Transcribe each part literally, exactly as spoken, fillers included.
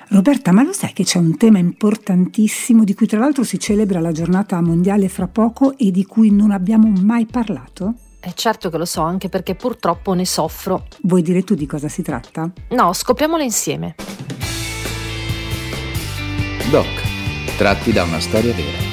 Roberta, ma lo sai che c'è un tema importantissimo di cui tra l'altro si celebra la giornata mondiale fra poco e di cui non abbiamo mai parlato? Eh certo che lo so, anche perché purtroppo ne soffro. Vuoi dire tu di cosa si tratta? No, scopriamolo insieme. Doc, tratti da una storia vera.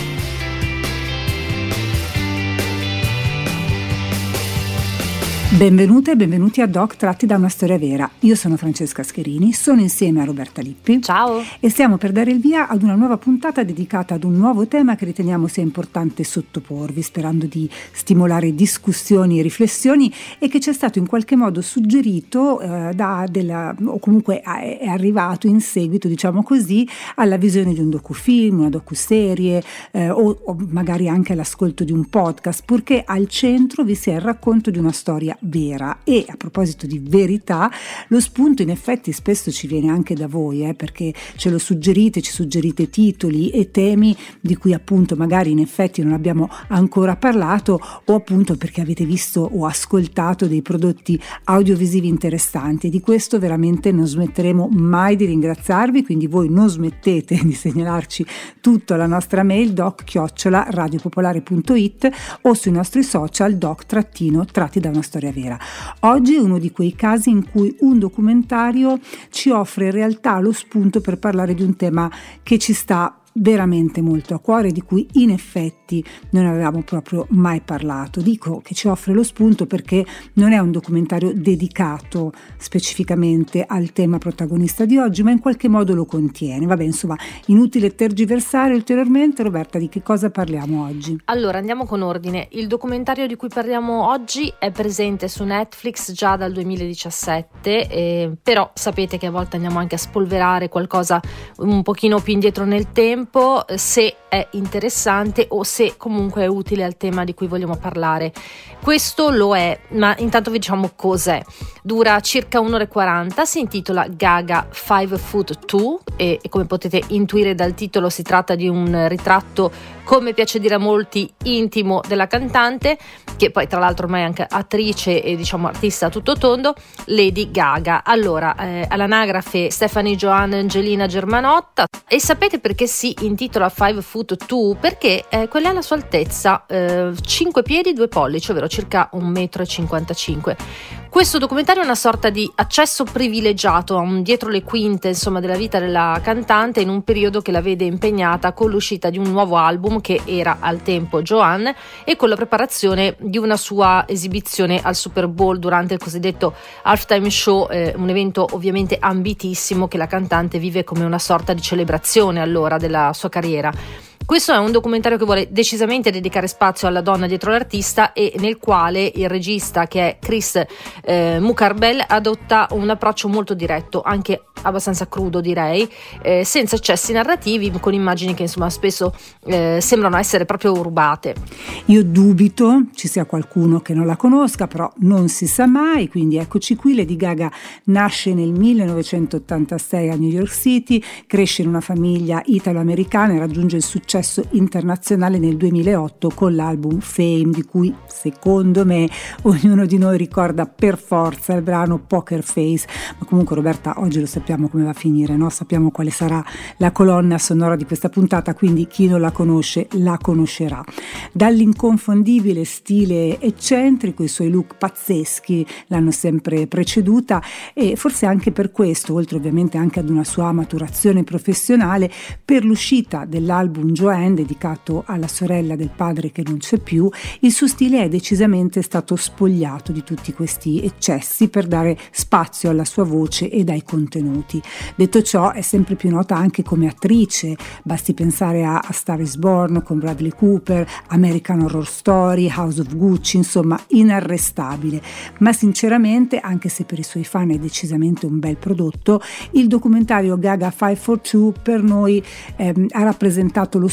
Benvenute e benvenuti a Doc tratti da una storia vera. Io sono Francesca Scherini, sono insieme a Roberta Lippi. Ciao! E stiamo per dare il via ad una nuova puntata dedicata ad un nuovo tema che riteniamo sia importante sottoporvi, sperando di stimolare discussioni e riflessioni, e che ci è stato in qualche modo suggerito eh, da della, o comunque è arrivato in seguito, diciamo così, alla visione di un docufilm, una docuserie eh, o, o magari anche all'ascolto di un podcast, purché al centro vi sia il racconto di una storia vera. E a proposito di verità, lo spunto in effetti spesso ci viene anche da voi, eh, perché ce lo suggerite, ci suggerite titoli e temi di cui appunto magari in effetti non abbiamo ancora parlato, o appunto perché avete visto o ascoltato dei prodotti audiovisivi interessanti, e di questo veramente non smetteremo mai di ringraziarvi, quindi voi non smettete di segnalarci tutto alla nostra mail doc chiocciola radiopopolare punto it o sui nostri social doc trattino tratti da una storia vera. Oggi è uno di quei casi in cui un documentario ci offre in realtà lo spunto per parlare di un tema che ci sta veramente molto a cuore, di cui in effetti non avevamo proprio mai parlato. Dico che ci offre lo spunto perché non è un documentario dedicato specificamente al tema protagonista di oggi, ma in qualche modo lo contiene. Vabbè, insomma, inutile tergiversare ulteriormente. Roberta, di che cosa parliamo oggi? Allora, andiamo con ordine. Il documentario di cui parliamo oggi è presente su Netflix già dal duemiladiciassette, eh, però sapete che a volte andiamo anche a spolverare qualcosa un pochino più indietro nel tempo, se è interessante o se comunque è utile al tema di cui vogliamo parlare. Questo lo è, ma intanto vi diciamo cos'è. Dura circa un'ora e quaranta, si intitola Gaga five foot two e, e come potete intuire dal titolo si tratta di un ritratto, come piace dire a molti, intimo della cantante, che poi tra l'altro ormai è anche attrice e diciamo artista a tutto tondo, Lady Gaga. Allora, eh, all'anagrafe Stephanie Joanne Angelina Germanotta. E sapete perché si intitola five foot two? Perché eh, quella è la sua altezza, eh, cinque piedi due pollici, ovvero circa un metro e cinquantacinque. Questo documentario è una sorta di accesso privilegiato a un dietro le quinte, insomma, della vita della cantante in un periodo che la vede impegnata con l'uscita di un nuovo album, che era al tempo Joanne, e con la preparazione di una sua esibizione al Super Bowl durante il cosiddetto halftime show, eh, un evento ovviamente ambitissimo che la cantante vive come una sorta di celebrazione allora della sua carriera. Questo è un documentario che vuole decisamente dedicare spazio alla donna dietro l'artista e nel quale il regista, che è Chris eh, Mukarbel, adotta un approccio molto diretto, anche abbastanza crudo direi, eh, senza eccessi narrativi, con immagini che insomma spesso eh, sembrano essere proprio rubate. Io dubito ci sia qualcuno che non la conosca, però non si sa mai, quindi eccoci qui. Lady Gaga nasce nel millenovecentottantasei a New York City, cresce in una famiglia italo-americana e raggiunge il successo internazionale nel duemilaotto con l'album Fame, di cui secondo me ognuno di noi ricorda per forza il brano Poker Face. Ma comunque, Roberta, oggi lo sappiamo come va a finire, no? Sappiamo quale sarà la colonna sonora di questa puntata, quindi chi non la conosce la conoscerà. Dall'inconfondibile stile eccentrico, i suoi look pazzeschi l'hanno sempre preceduta, e forse anche per questo, oltre ovviamente anche ad una sua maturazione professionale, per l'uscita dell'album Joanne, dedicato alla sorella del padre che non c'è più, il suo stile è decisamente stato spogliato di tutti questi eccessi per dare spazio alla sua voce e ai contenuti. Detto ciò, è sempre più nota anche come attrice, basti pensare a, a Star is Born con Bradley Cooper, American Horror Story, House of Gucci, insomma inarrestabile. Ma sinceramente, anche se per i suoi fan è decisamente un bel prodotto, il documentario Gaga five four two per noi ehm, ha rappresentato lo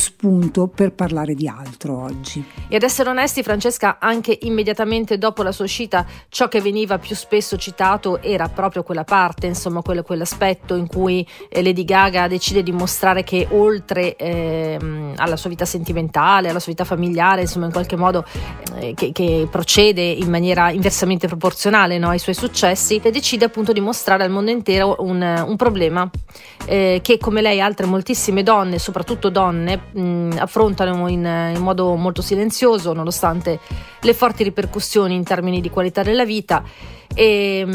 spunto per parlare di altro oggi. E ad essere onesti, Francesca, anche immediatamente dopo la sua uscita ciò che veniva più spesso citato era proprio quella parte, insomma quello, quell'aspetto in cui eh, Lady Gaga decide di mostrare che oltre eh, alla sua vita sentimentale, alla sua vita familiare, insomma in qualche modo eh, che, che procede in maniera inversamente proporzionale, no, ai suoi successi, e decide appunto di mostrare al mondo intero un, un problema eh, che, come lei, altre moltissime donne, soprattutto donne, mh, affrontano in, in modo molto silenzioso nonostante le forti ripercussioni in termini di qualità della vita. E,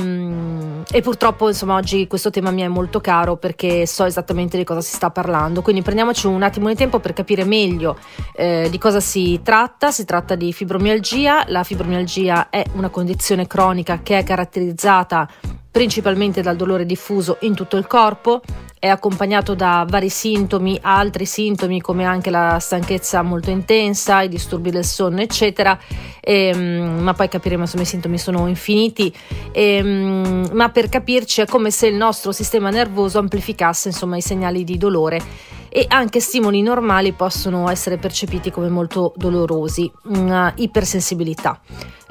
e purtroppo insomma oggi questo tema mi è molto caro perché so esattamente di cosa si sta parlando, quindi prendiamoci un attimo di tempo per capire meglio eh, di cosa si tratta. Si tratta di fibromialgia. La fibromialgia è una condizione cronica che è caratterizzata principalmente dal dolore diffuso in tutto il corpo, è accompagnato da vari sintomi, altri sintomi come anche la stanchezza molto intensa, i disturbi del sonno eccetera, e, ma poi capiremo, insomma i sintomi sono infiniti, e, ma per capirci è come se il nostro sistema nervoso amplificasse insomma i segnali di dolore, e anche stimoli normali possono essere percepiti come molto dolorosi, una ipersensibilità.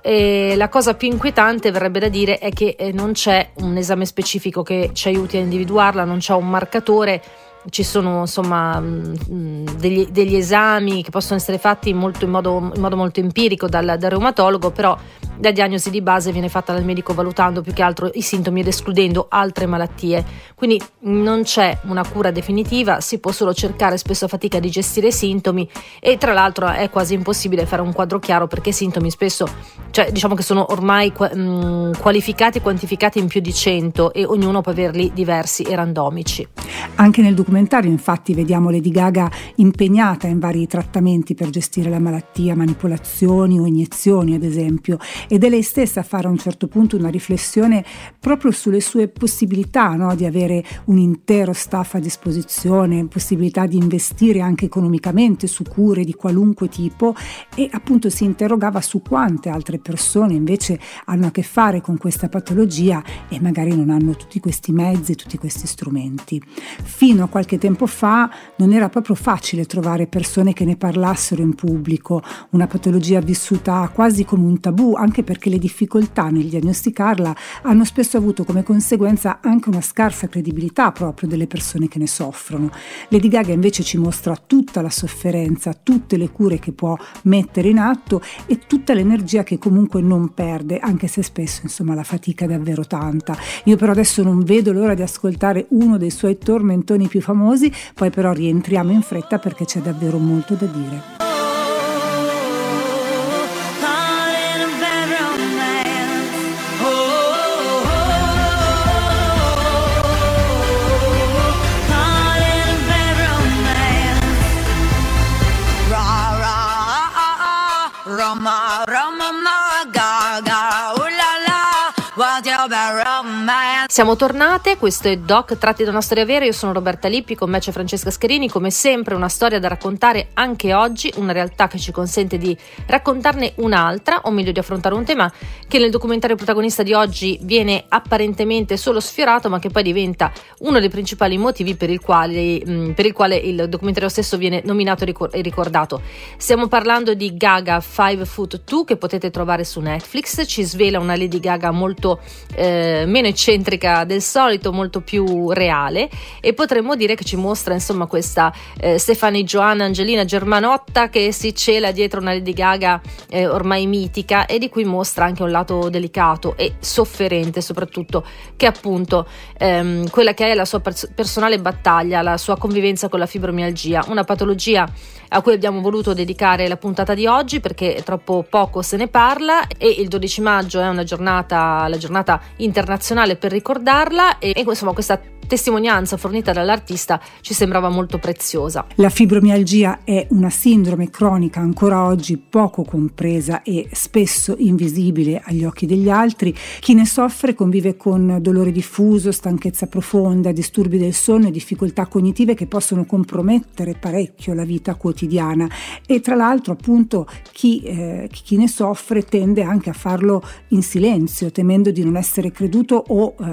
E la cosa più inquietante, verrebbe da dire, è che eh, non c'è un esame specifico che ci aiuti a individuarla, non c'è un marcatore. Ci sono insomma mh, degli, degli esami che possono essere fatti molto in, modo, in modo molto empirico dal, dal reumatologo, però la diagnosi di base viene fatta dal medico valutando più che altro i sintomi ed escludendo altre malattie, quindi non c'è una cura definitiva, si può solo cercare spesso a fatica di gestire i sintomi, e tra l'altro è quasi impossibile fare un quadro chiaro perché i sintomi spesso, cioè diciamo che sono ormai mh, qualificati e quantificati in più di cento e ognuno può averli diversi e randomici. Anche nel documentario infatti vediamo Lady Gaga impegnata in vari trattamenti per gestire la malattia, manipolazioni o iniezioni ad esempio, ed è lei stessa a fare a un certo punto una riflessione proprio sulle sue possibilità, no? Di avere un intero staff a disposizione, possibilità di investire anche economicamente su cure di qualunque tipo, e appunto si interrogava su quante altre persone invece hanno a che fare con questa patologia e magari non hanno tutti questi mezzi, tutti questi strumenti. Fino a qualche tempo fa non era proprio facile trovare persone che ne parlassero in pubblico, una patologia vissuta quasi come un tabù, anche perché le difficoltà nel diagnosticarla hanno spesso avuto come conseguenza anche una scarsa credibilità proprio delle persone che ne soffrono. Lady Gaga invece ci mostra tutta la sofferenza, tutte le cure che può mettere in atto e tutta l'energia che comunque non perde, anche se spesso insomma la fatica è davvero tanta. Io però adesso non vedo l'ora di ascoltare uno dei suoi tormentoni più famosi, poi però rientriamo in fretta perché c'è davvero molto da dire. Siamo tornate, questo è Doc tratti da una storia vera, io sono Roberta Lippi, con me c'è Francesca Scherini, come sempre una storia da raccontare anche oggi, una realtà che ci consente di raccontarne un'altra, o meglio di affrontare un tema che nel documentario protagonista di oggi viene apparentemente solo sfiorato, ma che poi diventa uno dei principali motivi per il quale, mh, per il quale il documentario stesso viene nominato e ricordato. Stiamo parlando di Gaga five foot two, che potete trovare su Netflix. Ci svela una Lady Gaga molto eh, meno eccentrica del solito, molto più reale, e potremmo dire che ci mostra insomma questa eh, Stefani Joanna Angelina Germanotta che si cela dietro una Lady Gaga eh, ormai mitica, e di cui mostra anche un lato delicato e sofferente soprattutto, che appunto ehm, quella che è la sua pers- personale battaglia, la sua convivenza con la fibromialgia, una patologia a cui abbiamo voluto dedicare la puntata di oggi perché troppo poco se ne parla, e il dodici maggio è una giornata, la giornata internazionale per ricordarla, e, e insomma questa testimonianza fornita dall'artista ci sembrava molto preziosa. La fibromialgia è una sindrome cronica ancora oggi poco compresa e spesso invisibile agli occhi degli altri. Chi ne soffre convive con dolore diffuso, stanchezza profonda, disturbi del sonno e difficoltà cognitive che possono compromettere parecchio la vita quotidiana, e tra l'altro appunto chi, eh, chi ne soffre tende anche a farlo in silenzio, temendo di non essere creduto o eh,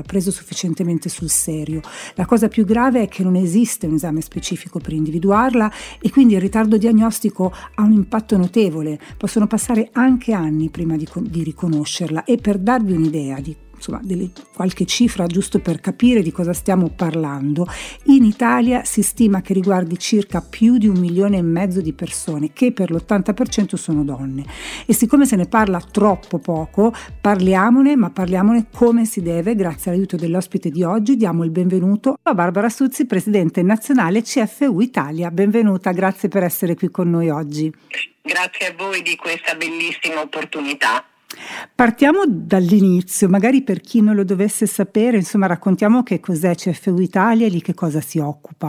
preso sufficientemente sul serio. La cosa più grave è che non esiste un esame specifico per individuarla e quindi il ritardo diagnostico ha un impatto notevole. Possono passare anche anni prima di, di riconoscerla. E per darvi un'idea di insomma delle, qualche cifra giusto per capire di cosa stiamo parlando, in Italia si stima che riguardi circa più di un milione e mezzo di persone, che per l'ottanta per cento sono donne. E siccome se ne parla troppo poco, parliamone, ma parliamone come si deve. Grazie all'aiuto dell'ospite di oggi diamo il benvenuto a Barbara Suzzi, presidente nazionale C F U Italia. Benvenuta, grazie per essere qui con noi oggi. Grazie a voi di questa bellissima opportunità. Partiamo dall'inizio, magari per chi non lo dovesse sapere, insomma raccontiamo che cos'è C F U Italia e di che cosa si occupa.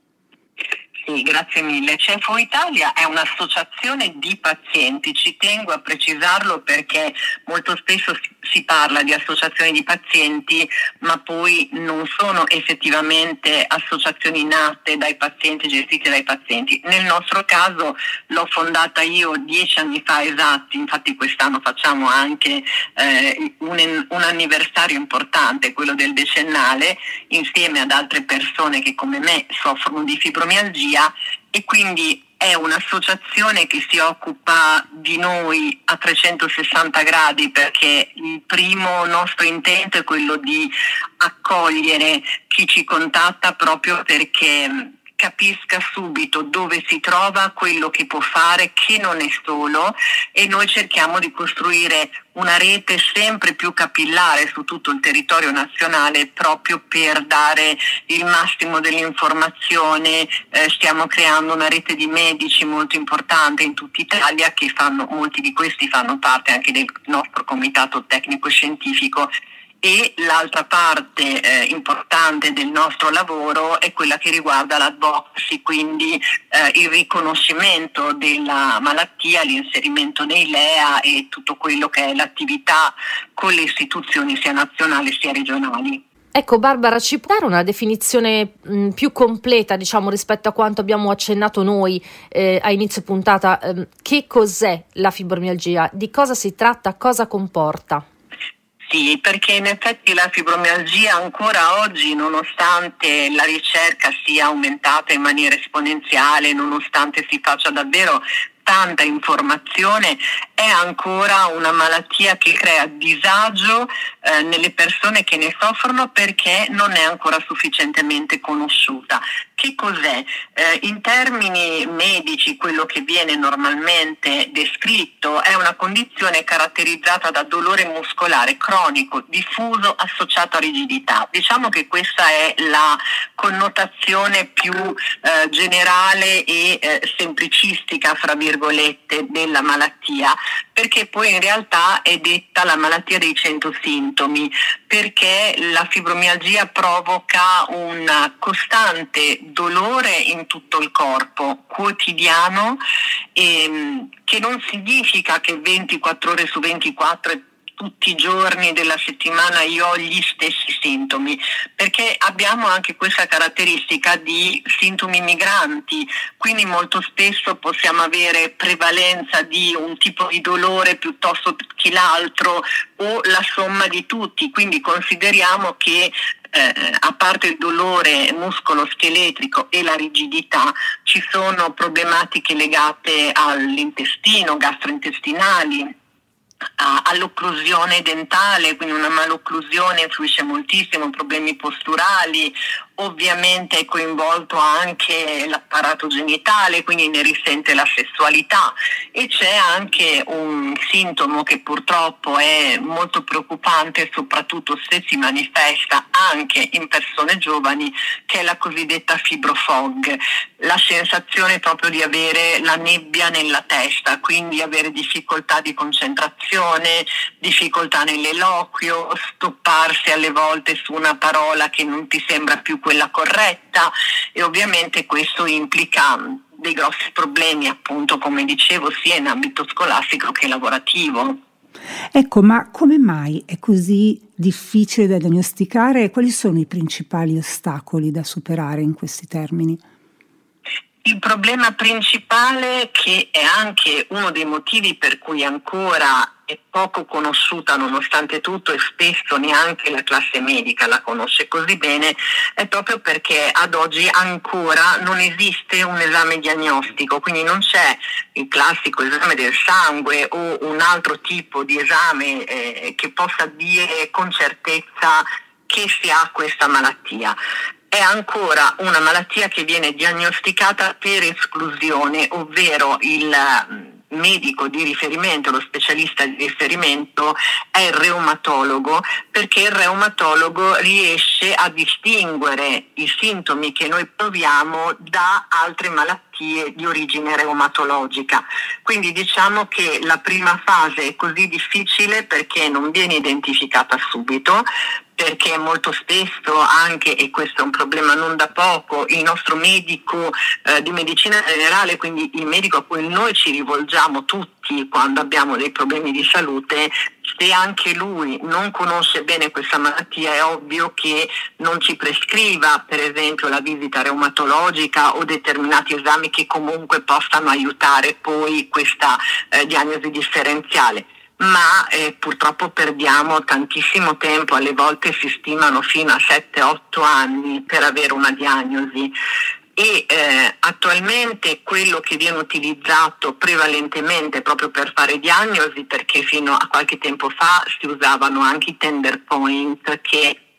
Sì, grazie mille. C F U Italia è un'associazione di pazienti, ci tengo a precisarlo perché molto spesso si parla di associazioni di pazienti, ma poi non sono effettivamente associazioni nate dai pazienti, gestite dai pazienti. Nel nostro caso l'ho fondata io dieci anni fa esatti, infatti quest'anno facciamo anche eh, un, un anniversario importante, quello del decennale, insieme ad altre persone che come me soffrono di fibromialgia. E quindi è un'associazione che si occupa di noi a trecentosessanta gradi, perché il primo nostro intento è quello di accogliere chi ci contatta proprio perché capisca subito dove si trova, quello che può fare, che non è solo, e noi cerchiamo di costruire una rete sempre più capillare su tutto il territorio nazionale proprio per dare il massimo dell'informazione. Eh, stiamo creando una rete di medici molto importante in tutta Italia, che fanno, molti di questi fanno parte anche del nostro comitato tecnico scientifico. E l'altra parte eh, importante del nostro lavoro è quella che riguarda l'advocacy, quindi eh, il riconoscimento della malattia, l'inserimento nei L E A e tutto quello che è l'attività con le istituzioni sia nazionali sia regionali. Ecco Barbara, ci può dare una definizione mh, più completa, diciamo, rispetto a quanto abbiamo accennato noi eh, a inizio puntata? Eh, che cos'è la fibromialgia? Di cosa si tratta? Cosa comporta? Sì, perché in effetti la fibromialgia ancora oggi, nonostante la ricerca sia aumentata in maniera esponenziale, nonostante si faccia davvero tanta informazione, è ancora una malattia che crea disagio eh, nelle persone che ne soffrono perché non è ancora sufficientemente conosciuta. Che cos'è? Eh, in termini medici, quello che viene normalmente descritto è una condizione caratterizzata da dolore muscolare cronico, diffuso, associato a rigidità. Diciamo che questa è la connotazione più eh, generale e eh, semplicistica, fra virgolette, della malattia, perché poi in realtà è detta la malattia dei cento sintomi, perché la fibromialgia provoca un costante dolore in tutto il corpo, quotidiano, ehm, che non significa che ventiquattro ore su ventiquattro tutti i giorni della settimana io ho gli stessi sintomi, perché abbiamo anche questa caratteristica di sintomi migranti, quindi molto spesso possiamo avere prevalenza di un tipo di dolore piuttosto che l'altro o la somma di tutti, quindi consideriamo che Eh, a parte il dolore muscolo-scheletrico e la rigidità, ci sono problematiche legate all'intestino, gastrointestinali, a, all'occlusione dentale, quindi una malocclusione influisce moltissimo, problemi posturali, ovviamente è coinvolto anche l'apparato genitale, quindi ne risente la sessualità, e c'è anche un sintomo che purtroppo è molto preoccupante, soprattutto se si manifesta anche in persone giovani, che è la cosiddetta fibrofog, la sensazione proprio di avere la nebbia nella testa, quindi avere difficoltà di concentrazione, difficoltà nell'eloquio, stopparsi alle volte su una parola che non ti sembra più quella corretta, e ovviamente questo implica dei grossi problemi, appunto, come dicevo, sia in ambito scolastico che lavorativo. Ecco, ma come mai è così difficile da diagnosticare? Quali sono i principali ostacoli da superare in questi termini? Il problema principale, che è anche uno dei motivi per cui ancora è poco conosciuta nonostante tutto e spesso neanche la classe medica la conosce così bene, è proprio perché ad oggi ancora non esiste un esame diagnostico, quindi non c'è il classico esame del sangue o un altro tipo di esame eh, che possa dire con certezza che si ha questa malattia. È ancora una malattia che viene diagnosticata per esclusione, ovvero il medico di riferimento, lo specialista di riferimento è il reumatologo, perché il reumatologo riesce a distinguere i sintomi che noi proviamo da altre malattie di origine reumatologica. Quindi diciamo che la prima fase è così difficile perché non viene identificata subito, perché molto spesso anche, e questo è un problema non da poco, il nostro medico eh, di medicina generale, quindi il medico a cui noi ci rivolgiamo tutti quando abbiamo dei problemi di salute, se anche lui non conosce bene questa malattia è ovvio che non ci prescriva per esempio la visita reumatologica o determinati esami che comunque possano aiutare poi questa eh, diagnosi differenziale. Ma eh, purtroppo perdiamo tantissimo tempo, alle volte si stimano fino a sette otto anni per avere una diagnosi e eh, attualmente quello che viene utilizzato prevalentemente proprio per fare diagnosi, perché fino a qualche tempo fa si usavano anche i tender point che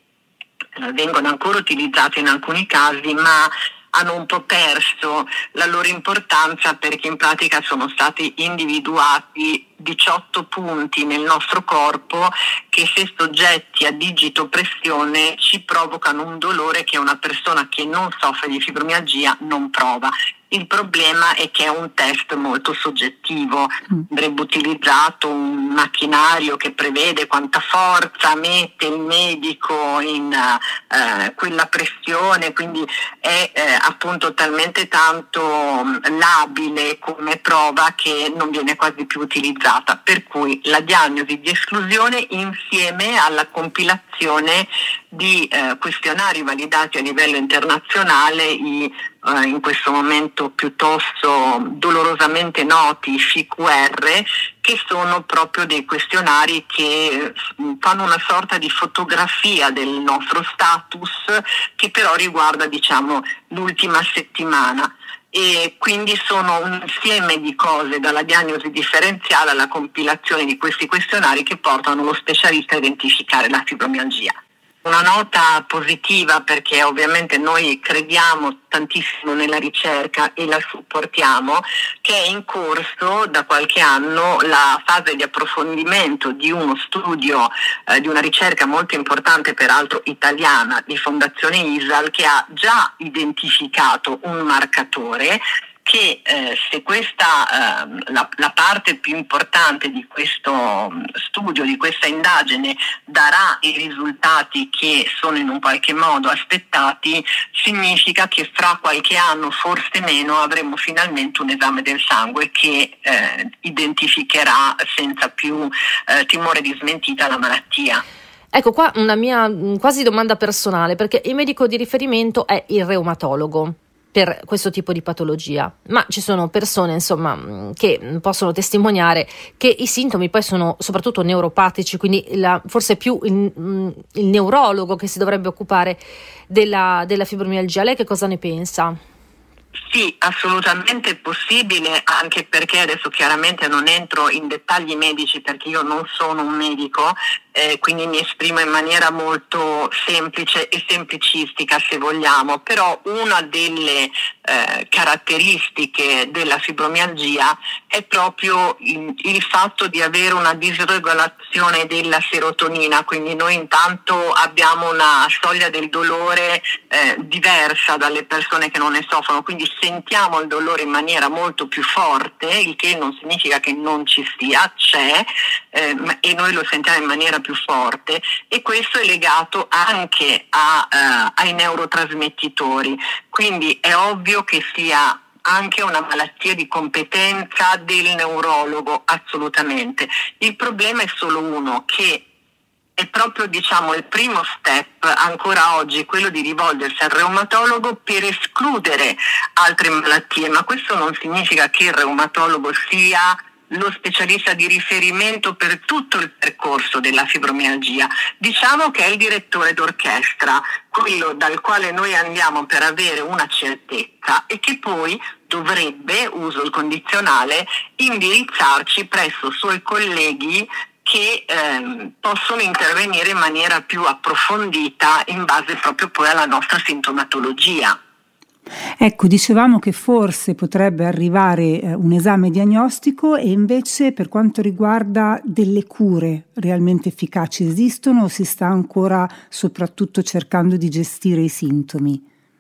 eh, vengono ancora utilizzati in alcuni casi, ma hanno un po' perso la loro importanza perché in pratica sono stati individuati diciotto punti nel nostro corpo che, se soggetti a digitopressione, ci provocano un dolore che una persona che non soffre di fibromialgia non prova. Il problema è che è un test molto soggettivo, andrebbe utilizzato un macchinario che prevede quanta forza mette il medico in eh, quella pressione, quindi è eh, appunto talmente tanto labile come prova che non viene quasi più utilizzata, per cui la diagnosi di esclusione insieme alla compilazione di eh, questionari validati a livello internazionale, i, eh, in questo momento piuttosto dolorosamente noti I F Q R, che sono proprio dei questionari che fanno una sorta di fotografia del nostro status, che però riguarda, diciamo, l'ultima settimana. E quindi sono un insieme di cose, dalla diagnosi differenziale alla compilazione di questi questionari, che portano lo specialista a identificare la fibromialgia. Una nota positiva, perché ovviamente noi crediamo tantissimo nella ricerca e la supportiamo, che è in corso da qualche anno la fase di approfondimento di uno studio, eh, di una ricerca molto importante, peraltro italiana, di Fondazione I S A L, che ha già identificato un marcatore che eh, se questa eh, la, la parte più importante di questo studio, di questa indagine, darà i risultati che sono in un qualche modo aspettati, significa che fra qualche anno, forse meno, avremo finalmente un esame del sangue che eh, identificherà senza più eh, timore di smentita la malattia. Ecco qua una mia quasi domanda personale, perché il medico di riferimento è il reumatologo per questo tipo di patologia, ma ci sono persone, insomma, che possono testimoniare che i sintomi poi sono soprattutto neuropatici, quindi la, forse più il, il neurologo che si dovrebbe occupare della, della fibromialgia. Lei che cosa ne pensa? Sì, assolutamente possibile, anche perché adesso chiaramente non entro in dettagli medici perché io non sono un medico, eh, quindi mi esprimo in maniera molto semplice e semplicistica, se vogliamo, però una delle eh, caratteristiche della fibromialgia è proprio il, il fatto di avere una disregolazione della serotonina, quindi noi intanto abbiamo una soglia del dolore eh, diversa dalle persone che non ne soffrono, quindi sentiamo il dolore in maniera molto più forte, il che non significa che non ci sia, c'è, eh, e noi lo sentiamo in maniera più forte, e questo è legato anche a, uh, ai neurotrasmettitori, quindi è ovvio che sia anche una malattia di competenza del neurologo, assolutamente. Il problema è solo uno, che è proprio, diciamo, il primo step ancora oggi, quello di rivolgersi al reumatologo per escludere altre malattie, ma questo non significa che il reumatologo sia lo specialista di riferimento per tutto il percorso della fibromialgia. Diciamo che è il direttore d'orchestra, quello dal quale noi andiamo per avere una certezza e che poi dovrebbe, uso il condizionale, indirizzarci presso suoi colleghi che ehm, possono intervenire in maniera più approfondita in base proprio poi alla nostra sintomatologia. Ecco, dicevamo che forse potrebbe arrivare eh, un esame diagnostico, e invece per quanto riguarda delle cure realmente efficaci esistono o si sta ancora soprattutto cercando di gestire i sintomi?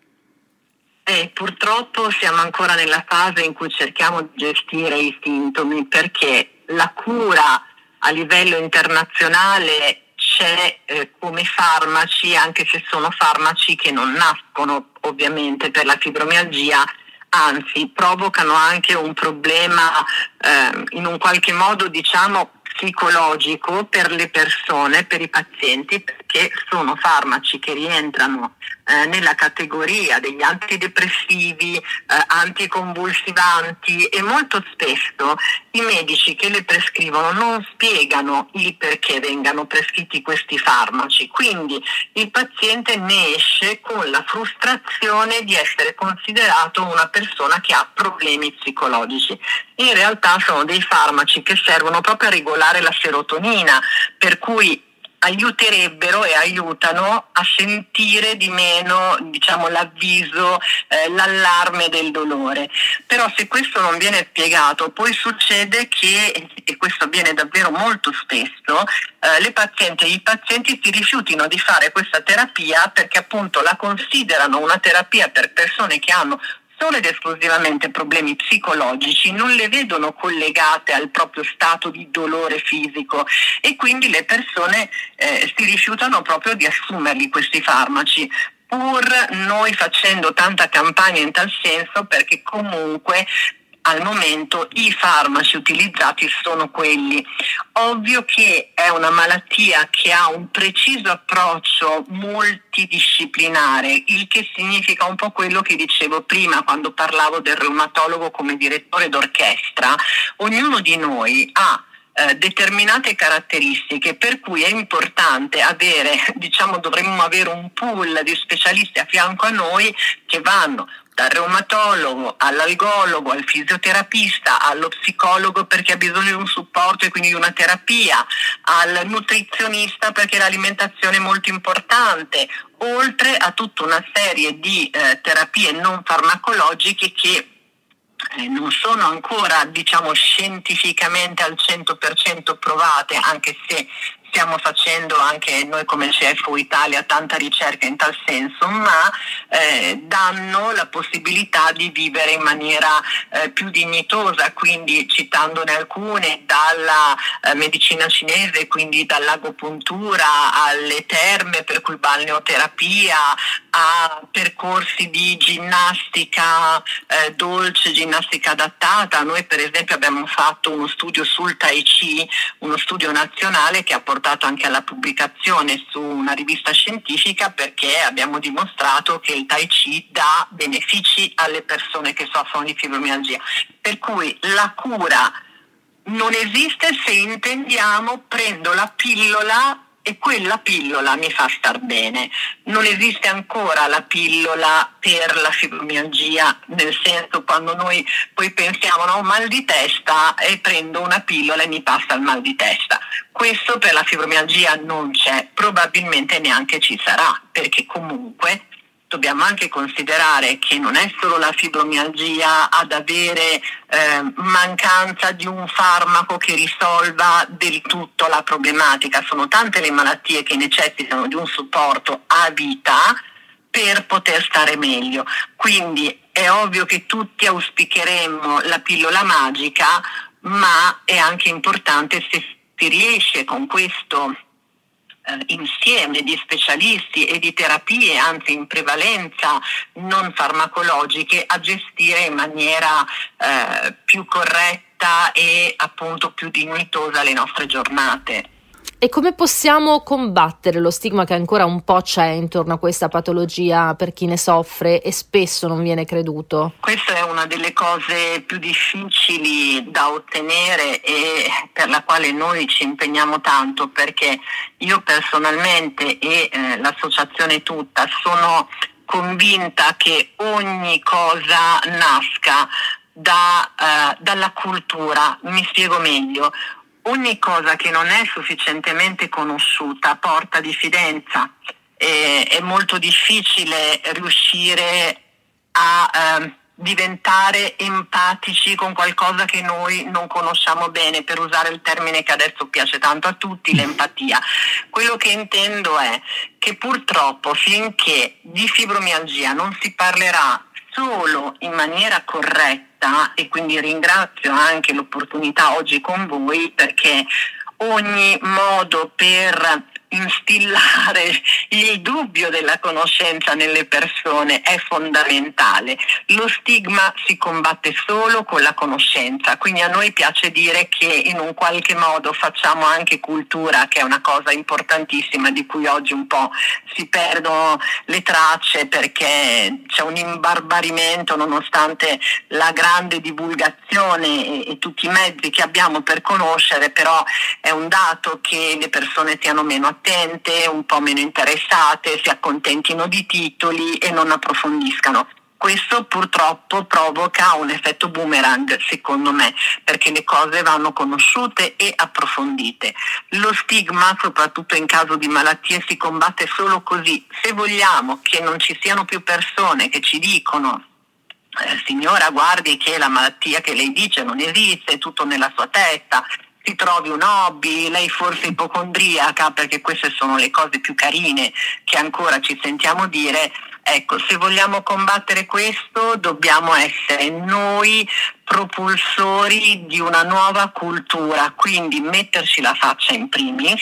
Eh, purtroppo siamo ancora nella fase in cui cerchiamo di gestire i sintomi, perché la cura a livello internazionale c'è eh, come farmaci, anche se sono farmaci che non nascono ovviamente per la fibromialgia, anzi provocano anche un problema eh, in un qualche modo, diciamo, psicologico per le persone, per i pazienti, perché sono farmaci che rientrano eh, nella categoria degli antidepressivi, eh, anticonvulsivanti, e molto spesso i medici che le prescrivono non spiegano il perché vengano prescritti questi farmaci, quindi il paziente ne esce con la frustrazione di essere considerato una persona che ha problemi psicologici. In realtà sono dei farmaci che servono proprio a regolare la serotonina, per cui aiuterebbero e aiutano a sentire di meno, diciamo, l'avviso, eh, l'allarme del dolore. Però se questo non viene spiegato, poi succede che, e questo avviene davvero molto spesso, eh, le pazienti e i pazienti si rifiutino di fare questa terapia perché appunto la considerano una terapia per persone che hanno solo ed esclusivamente problemi psicologici, non le vedono collegate al proprio stato di dolore fisico, e quindi le persone eh, si rifiutano proprio di assumerli questi farmaci, pur noi facendo tanta campagna in tal senso, perché comunque al momento i farmaci utilizzati sono quelli. Ovvio che è una malattia che ha un preciso approccio multidisciplinare, il che significa un po' quello che dicevo prima quando parlavo del reumatologo come direttore d'orchestra. Ognuno di noi ha eh, determinate caratteristiche, per cui è importante avere, diciamo, dovremmo avere un pool di specialisti a fianco a noi che vanno dal reumatologo all'algologo, al fisioterapista, allo psicologo perché ha bisogno di un supporto e quindi di una terapia, al nutrizionista perché l'alimentazione è molto importante, oltre a tutta una serie di eh, terapie non farmacologiche che eh, non sono ancora, diciamo, scientificamente al cento per cento provate, anche se stiamo facendo anche noi come C F U Italia tanta ricerca in tal senso, ma eh, danno la possibilità di vivere in maniera eh, più dignitosa, quindi citandone alcune, dalla eh, medicina cinese, quindi dall'agopuntura alle terme, per cui balneoterapia, a percorsi di ginnastica eh, dolce, ginnastica adattata. Noi per esempio abbiamo fatto uno studio sul Tai Chi, uno studio nazionale che ha portato anche alla pubblicazione su una rivista scientifica, perché abbiamo dimostrato che il Tai Chi dà benefici alle persone che soffrono di fibromialgia. Per cui la cura non esiste se intendiamo prendo la pillola e quella pillola mi fa star bene. Non esiste ancora la pillola per la fibromialgia, nel senso, quando noi poi pensiamo no, mal di testa e prendo una pillola e mi passa il mal di testa. Questo per la fibromialgia non c'è, probabilmente neanche ci sarà, perché comunque dobbiamo anche considerare che non è solo la fibromialgia ad avere eh, mancanza di un farmaco che risolva del tutto la problematica, sono tante le malattie che necessitano di un supporto a vita per poter stare meglio. Quindi è ovvio che tutti auspicheremmo la pillola magica, ma è anche importante, se si riesce con questo insieme di specialisti e di terapie, anzi in prevalenza non farmacologiche, a gestire in maniera eh, più corretta e appunto più dignitosa le nostre giornate. E come possiamo combattere lo stigma che ancora un po' c'è intorno a questa patologia per chi ne soffre e spesso non viene creduto? Questa è una delle cose più difficili da ottenere e per la quale noi ci impegniamo tanto, perché io personalmente e eh, l'associazione tutta sono convinta che ogni cosa nasca da, eh, dalla cultura. Mi spiego meglio. Ogni cosa che non è sufficientemente conosciuta porta diffidenza. E, è molto difficile riuscire a eh, diventare empatici con qualcosa che noi non conosciamo bene, per usare il termine che adesso piace tanto a tutti, l'empatia. Quello che intendo è che purtroppo finché di fibromialgia non si parlerà solo in maniera corretta, e quindi ringrazio anche l'opportunità oggi con voi, perché ogni modo per instillare il dubbio della conoscenza nelle persone è fondamentale. Lo stigma si combatte solo con la conoscenza, quindi a noi piace dire che in un qualche modo facciamo anche cultura, che è una cosa importantissima di cui oggi un po' si perdono le tracce, perché c'è un imbarbarimento nonostante la grande divulgazione e, e tutti i mezzi che abbiamo per conoscere. Però è un dato che le persone siano meno attente, un po' meno interessate, si accontentino di titoli e non approfondiscano. Questo purtroppo provoca un effetto boomerang, secondo me, perché le cose vanno conosciute e approfondite. Lo stigma, soprattutto in caso di malattie, si combatte solo così. Se vogliamo che non ci siano più persone che ci dicono eh, signora, guardi che la malattia che lei dice non esiste, è tutto nella sua testa, si trovi un hobby, lei forse è ipocondriaca, perché queste sono le cose più carine che ancora ci sentiamo dire. Ecco, se vogliamo combattere questo dobbiamo essere noi propulsori di una nuova cultura, quindi metterci la faccia in primis,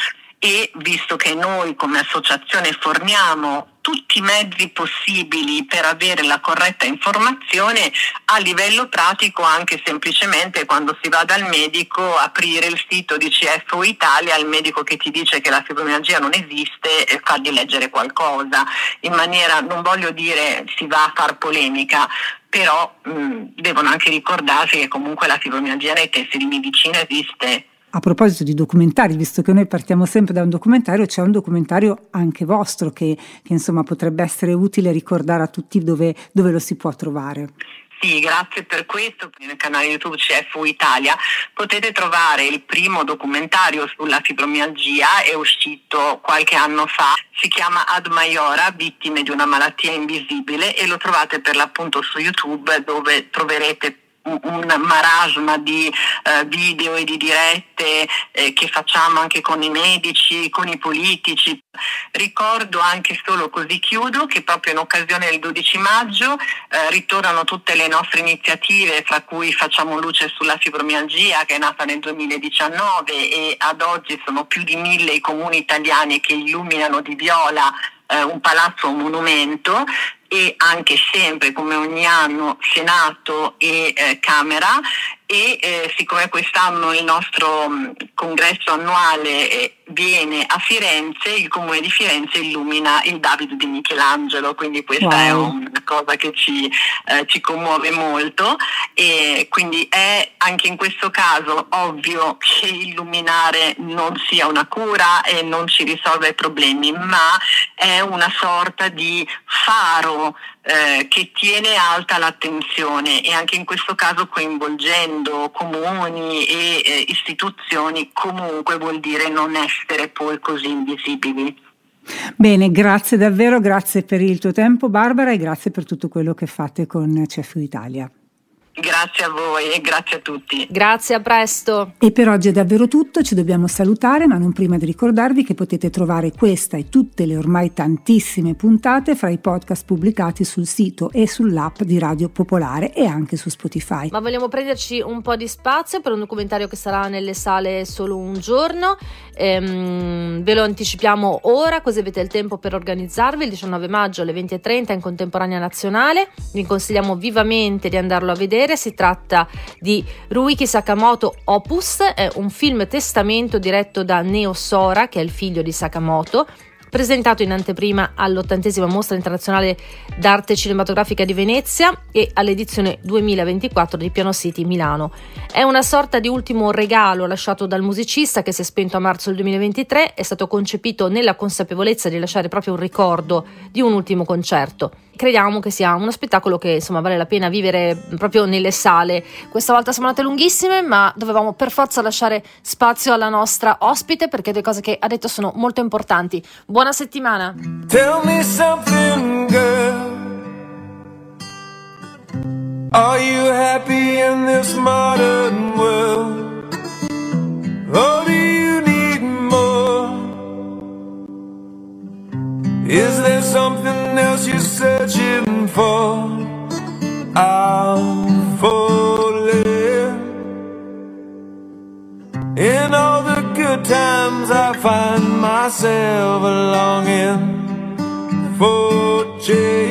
e visto che noi come associazione forniamo tutti i mezzi possibili per avere la corretta informazione, a livello pratico anche semplicemente quando si va dal medico aprire il sito di C F U Italia, il medico che ti dice che la fibromialgia non esiste, e fargli leggere qualcosa in maniera, non voglio dire si va a far polemica, però mh, devono anche ricordarsi che comunque la fibromialgia nei testi di medicina esiste. A proposito di documentari, visto che noi partiamo sempre da un documentario, c'è un documentario anche vostro che, che insomma potrebbe essere utile ricordare a tutti dove, dove lo si può trovare. Sì, grazie per questo. Nel canale YouTube C F U Italia potete trovare il primo documentario sulla fibromialgia, è uscito qualche anno fa, si chiama Ad Maiora, vittime di una malattia invisibile, e lo trovate per l'appunto su YouTube, dove troverete un marasma di uh, video e di dirette eh, che facciamo anche con i medici, con i politici. Ricordo anche, solo così chiudo, che proprio in occasione del dodici maggio eh, ritornano tutte le nostre iniziative, fra cui Facciamo luce sulla fibromialgia, che è nata nel duemiladiciannove, e ad oggi sono più di mille i comuni italiani che illuminano di viola eh, un palazzo o un monumento, e anche sempre, come ogni anno, Senato e eh, Camera. E eh, siccome quest'anno il nostro mh, congresso annuale eh, viene a Firenze, il comune di Firenze illumina il David di Michelangelo, quindi questa wow. è una cosa che ci, eh, ci commuove molto, e quindi è anche in questo caso ovvio che illuminare non sia una cura e non ci risolve i problemi, ma è una sorta di faro Eh, che tiene alta l'attenzione, e anche in questo caso coinvolgendo comuni e eh, istituzioni, comunque vuol dire non essere poi così invisibili. Bene, grazie davvero, grazie per il tuo tempo Barbara, e grazie per tutto quello che fate con C F U Italia. Grazie a voi e grazie a tutti. Grazie, a presto. E per oggi è davvero tutto, ci dobbiamo salutare, ma non prima di ricordarvi che potete trovare questa e tutte le ormai tantissime puntate fra i podcast pubblicati sul sito e sull'app di Radio Popolare e anche su Spotify. Ma vogliamo prenderci un po' di spazio per un documentario che sarà nelle sale solo un giorno. Ehm, ve lo anticipiamo ora, così avete il tempo per organizzarvi. Il diciannove maggio alle venti e trenta in Contemporanea Nazionale. Vi consigliamo vivamente di andarlo a vedere. vedere. Si tratta di Ryuichi Sakamoto Opus, è un film testamento diretto da Neo Sora, che è il figlio di Sakamoto, presentato in anteprima all'ottantesima Mostra Internazionale d'Arte Cinematografica di Venezia e all'edizione duemilaventiquattro di Piano City Milano. È una sorta di ultimo regalo lasciato dal musicista, che si è spento a marzo del duemilaventitré. È stato concepito nella consapevolezza di lasciare proprio un ricordo di un ultimo concerto. Crediamo che sia uno spettacolo che insomma vale la pena vivere proprio nelle sale. Questa volta siamo andate lunghissime, ma dovevamo per forza lasciare spazio alla nostra ospite, perché le cose che ha detto sono molto importanti. Buona settimana. Tell me something, girl. Are you happy in this modern world? Or do you need more? Is there something else you're searching for? I'm falling. In all the good times I find myself longing for change.